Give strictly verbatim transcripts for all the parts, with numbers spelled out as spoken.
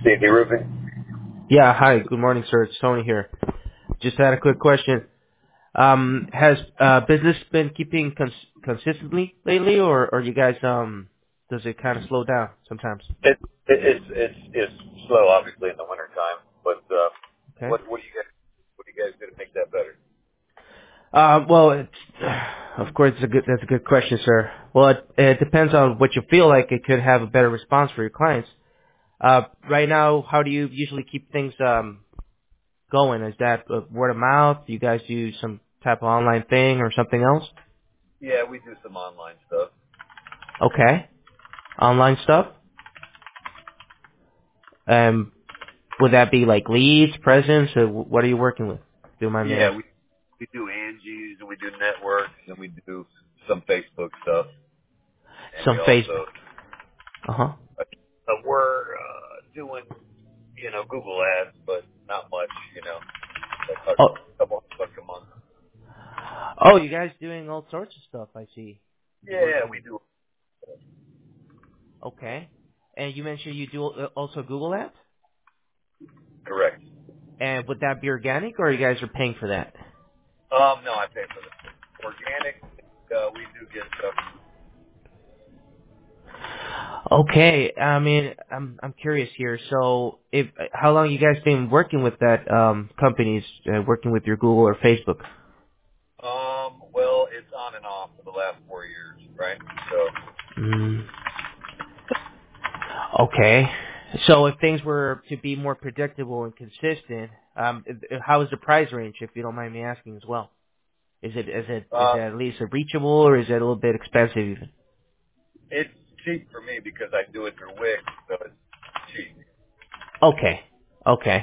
C and D Roofing. Yeah, hi. Good morning, sir. It's Tony here. Just had a quick question. Um, has uh, business been keeping cons- consistently lately, or, or you guys um, does it kind of slow down sometimes? It, it, it's it's it's slow, obviously, in the winter time. But uh, Okay. what what do you guys what do you guys do to make that better? Uh, well, it's, of course, it's a good, that's a good question, sir. Well, it, it depends on what you feel like it could have a better response for your clients. Uh, right now, how do you usually keep things um, going? Is that uh, word of mouth? Do you guys do some type of online thing or something else? Yeah, we do some online stuff. Okay. Online stuff? Um, would that be like leads, presents, or wh- what are you working with? Do you mind me Yeah, we asking? we do Angie's and we do networks and we do some Facebook stuff and we Some Facebook. also Uh-huh. uh, we're uh, doing you know Google ads, but not much. You know, like a Oh, couple bucks a month. oh, you guys doing all sorts of stuff, I see. You're Yeah, working we with. do. Okay. And you mentioned you do uh, also Google Ads? Correct. And would that be organic, or you guys are paying for that? Um, no, I pay for the organic. Uh, we do get stuff. Okay. I mean, I'm I'm curious here. So, if how long you guys been working with that um companies, uh, working with your Google or Facebook? Um, well, it's on and off for the last four years, right? So, Mm. Okay. So if things were to be more predictable and consistent, um, how is the price range, if you don't mind me asking as well? Is it is it is it uh, at least reachable, or is it a little bit expensive even? it's cheap for me because I do it through Wix, so it's cheap. Okay. Okay.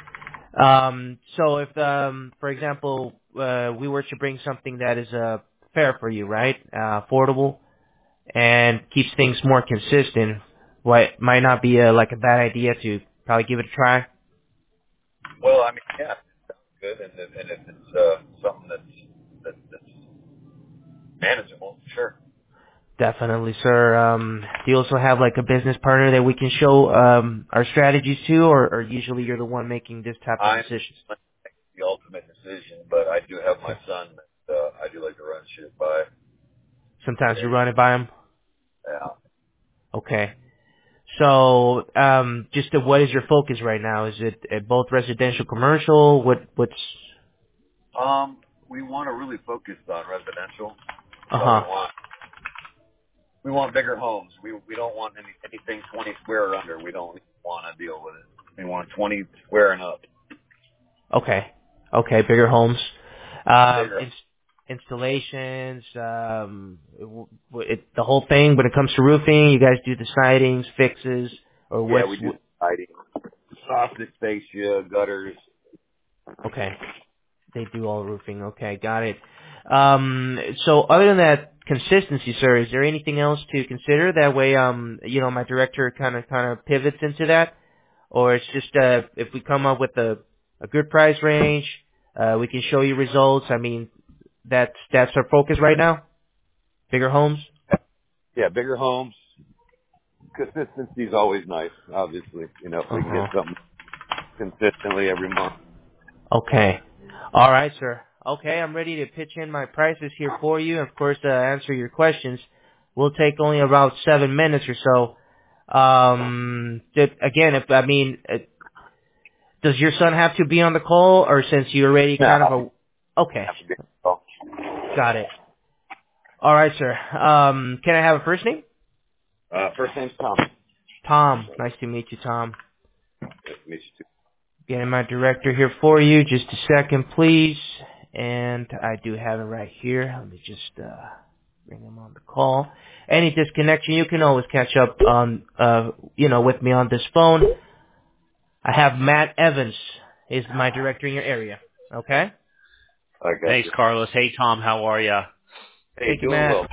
Um, so if, um, for example, uh, we were to bring something that is uh, fair for you, right, uh, affordable, and keeps things more consistent, what might not be a, like a bad idea to probably give it a try? Well, I mean, yeah, it sounds good, and if, and if it's uh, something that's that, that's manageable, sure. Definitely, sir. Um, do you also have like a business partner that we can show um, our strategies to, or, or usually you're the one making this type of I'm decisions? the ultimate decision, but I do have my Okay. son that uh, I do like to run shit by. Sometimes you And, run it by them. yeah. Okay. So, um, just uh, what is your focus right now? Is it uh, both residential, commercial? What what's? Um, we want to really focus on residential, Uh but we huh. want we want bigger homes. We we don't want any, anything twenty square or under. We don't want to deal with it. We want twenty square and up. Okay. Okay. Bigger homes. Um, Bigger. ins- installations. Um, w- w- it, the whole thing. When it comes to roofing, you guys do the sidings, fixes, or Yeah, what's? we do What, siding, sausage fascia, gutters. okay. They do all roofing. Okay, got it. Um, so other than that consistency, sir, is there anything else to consider? That way, um, you know, my director kind of kind of pivots into that, or it's just uh, if we come up with a a good price range, uh, we can show you results. I mean, that's that's our focus right now. Bigger homes. Yeah, bigger homes. Consistency is always nice. Obviously, you know, if Uh we can get huh. something consistently every month. Okay. All right, sir. Okay, I'm ready to pitch in my prices here for you. Of course, uh, answer your questions. We'll take only about seven minutes or so. Um, th- again, if I mean, uh, does your son have to be on the call, or since you already No, kind of a? Okay, have to be. Oh, got it. All right, sir. Um, can I have a first name? uh, first name's Tom. Tom. Nice to meet you, Tom. Nice to meet you Getting my director here for you. Just a second, please. And I do have it right here. Let me just uh, bring him on the call. Any disconnection, you can always catch up on, uh, you know, with me on this phone. I have Matt Evans is my director in your area. Okay. too. I got Thanks, you. Carlos. Hey, Tom, how are ya? Hey, Thank you, doing Matt. well.